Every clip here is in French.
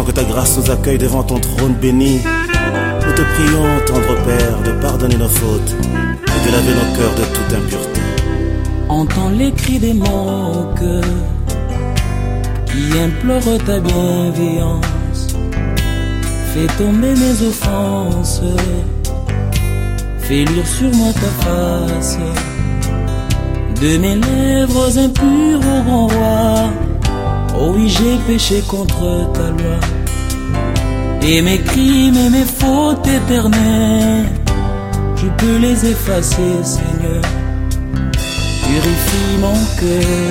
que ta grâce nous accueille devant ton trône béni. Nous te prions, tendre Père, de pardonner nos fautes et de laver nos cœurs de toute impureté. Entends les cris de mon cœur qui implore ta bienveillance. Fais tomber mes offenses, fais lire sur moi ta face. De mes lèvres impures au grand roi, oh oui, j'ai péché contre ta loi. Et mes crimes et mes fautes éternelles, je peux les effacer, Seigneur. Purifie mon cœur,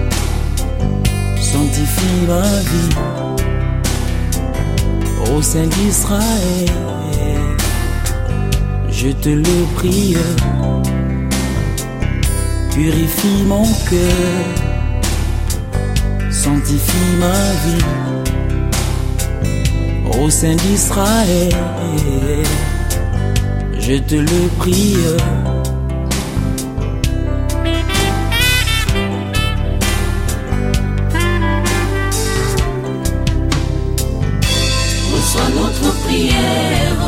sanctifie ma vie, ô Saint d'Israël, je te le prie. Purifie mon cœur, sanctifie ma vie, ô Saint d'Israël, je te le prie. Reçois notre prière,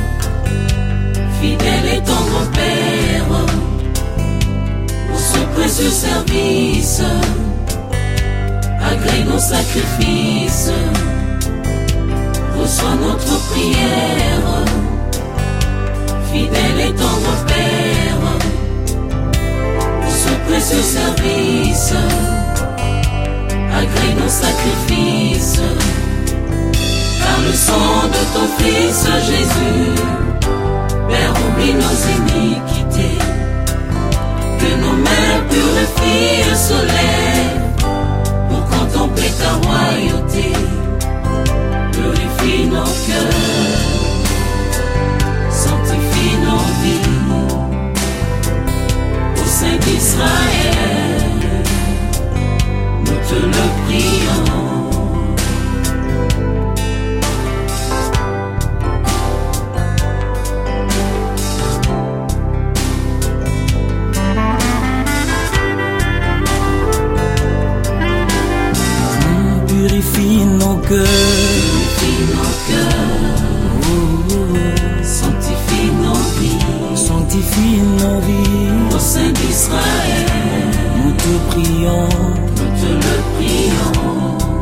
fidèle et tendre Père, pour ce précieux service, agrée nos sacrifices. Reçois notre prière, fidèle et tendre Père, pour ce précieux service, agrée nos sacrifices. Par le sang de ton Fils Jésus, Père, oublie nos iniquités, que nos mains purifient le soleil, pour contempler ta royauté. Purifie nos cœurs, sanctifie nos vies, au Saint d'Israël, nous te le prions. Purifie nos cœurs, sanctifie nos vies, sanctifie nos vies, au Saint d'Israël, nous te prions, nous te le prions.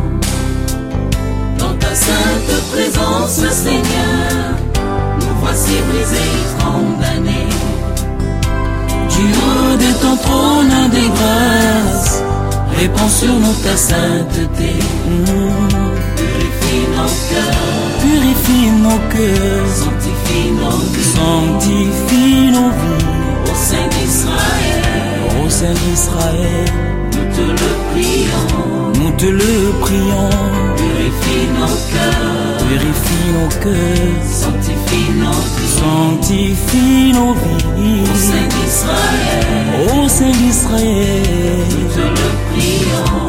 Dans ta sainte présence, Seigneur, nous voici brisés et condamnés. Du haut de ton trône de grâce, répands sur nous ta sainteté. Purifie nos cœurs, purifie nos cœurs, sanctifie nos vies, sanctifie nos vies, au Saint d'Israël, ô Saint d'Israël, nous te le prions, nous te le prions. Purifie nos cœurs, purifie nos cœurs, sanctifie nos vies, sanctifie nos vies, au Saint d'Israël, ô Saint d'Israël, nous te le prions.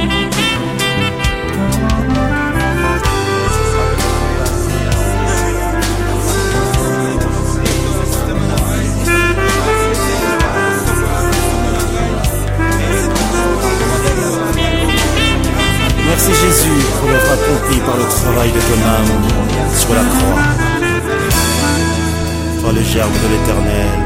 Merci Jésus pour l'œuvre accomplie par le travail de ton âme sur la croix. Toi le germe de l'Éternel,